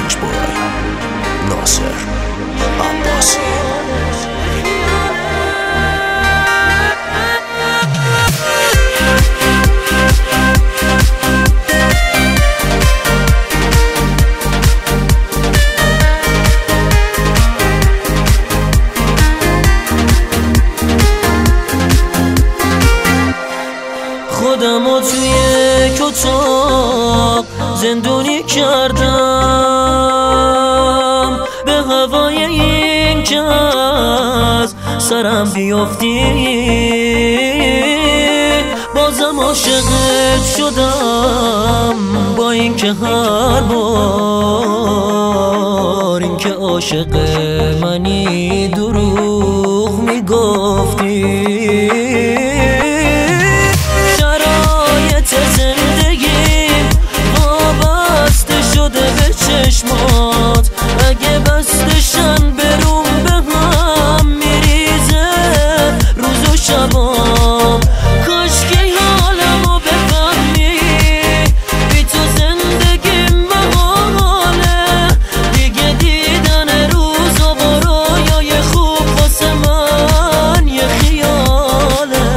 Arranged by Nasser Abbasi. خودمو توی اتاق زندونی کردم، به هوای این که از سرم بیافتی. بازم عاشقت شدم، با این که هر بار این که عاشق منی دروغ میگفتی. چشمات اگه بستشن بروم به هم میریزه روز و شبام. کاش که حالمو بفهمی، بی تو زندگیم محاله. دیگه دیدن روز و رویای خوب واسه من یه خیاله.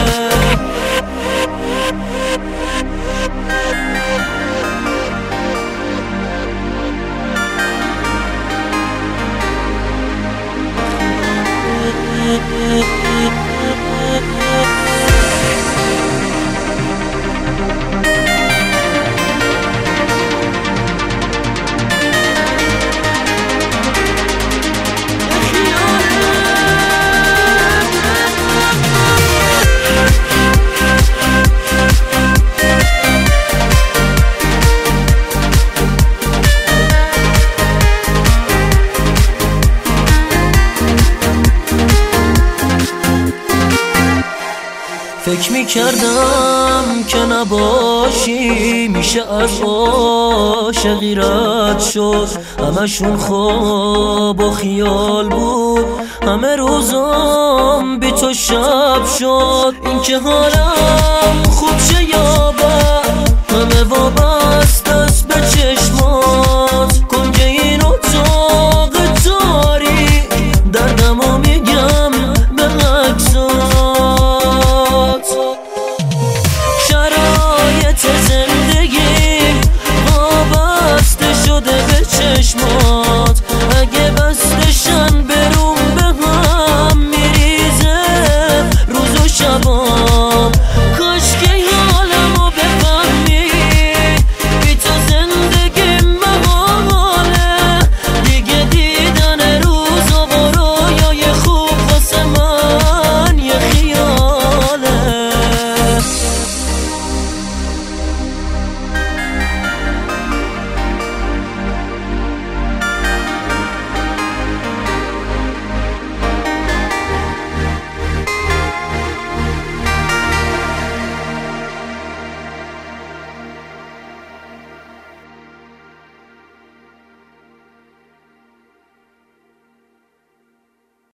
فکر میکردم که نباشی میشه از عاشقی رد شد. همشون خواب و خیال بود، همه روزم بی تو شب شد. این که حالم خوب شه یا بد، همه وابسته است به چشم